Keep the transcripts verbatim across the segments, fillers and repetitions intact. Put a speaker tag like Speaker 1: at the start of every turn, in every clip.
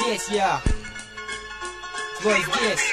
Speaker 1: здесь я, злой здесь,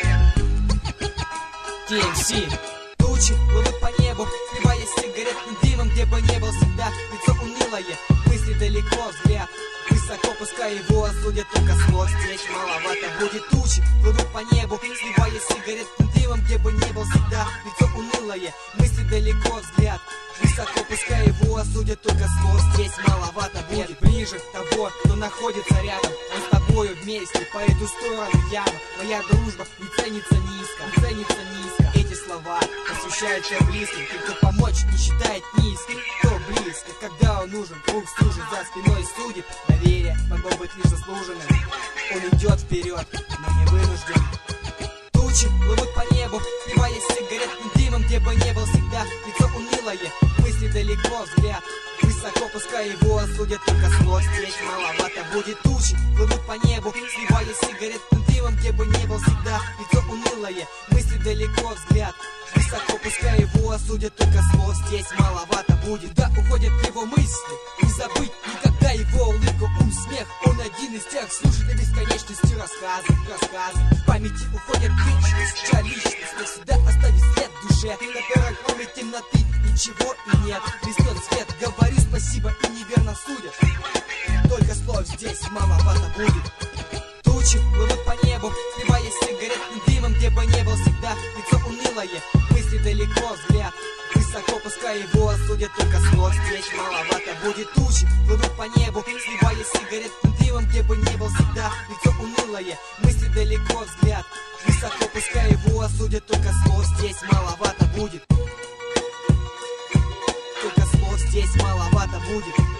Speaker 1: ти эм си. Тучи плывут по небу, сливаясь сигаретным дымом, где бы не был всегда лицо унылое, мысли далеко, взгляд высоко, пускай его осудят только слов. Здесь маловато будет. Тучи плывут по небу, сливаясь сигаретным дымом, где бы не был всегда лицо унылое, мысли далеко, взгляд высоко, пускай его осудят только слов. Здесь маловато будет. Ближе того, кто находится рядом, он с тобою вместе, по эту сторону яма. Моя дружба не ценится низко, не ценится низко. Эти слова посвящаются близким, тем, кто помочь не считает низким. Кто близко, когда он нужен, друг служит, за спиной судит. Доверие могло быть лишь заслуженным. Он идет вперед, но не вынужден. Тучи плывут по небу, сливаясь сигаретным дымом, где бы не был всегда лицо унылое, мысли далеко, взгляд высоко, пускай его осудят только слов. Здесь маловато будет. Тучи плывут по небу, сливаясь сигаретным дымом, где бы не был всегда лицо унылое, мысли далеко, взгляд высоко, пускай его осудят только слов. Здесь маловато будет. Да уходят его мысли, не забыть никогда его улыбку, ум, смех. Он один из тех, слушай до бесконечности рассказы, рассказы. В памяти уходят личность, чья личность навсегда оставит след в душе, которая кроме темноты ничего и нет. Блеснет свет, говорю спасибо и неверно судят. Только слов здесь маловато будет. Тучи плывут по небу, сливаясь сигаретным дымом, где бы не был всегда лицо унылое, мысли далеко, взгляд высоко, пускай его осудят только слов. Здесь маловато будет. Тучи плывут по небу, сливаясь сигаретным дымом, где бы не был всегда лицо унылое, мысли далеко, взгляд высоко, пускай его осудят только слов. Здесь маловато будет. Только слов здесь маловато будет.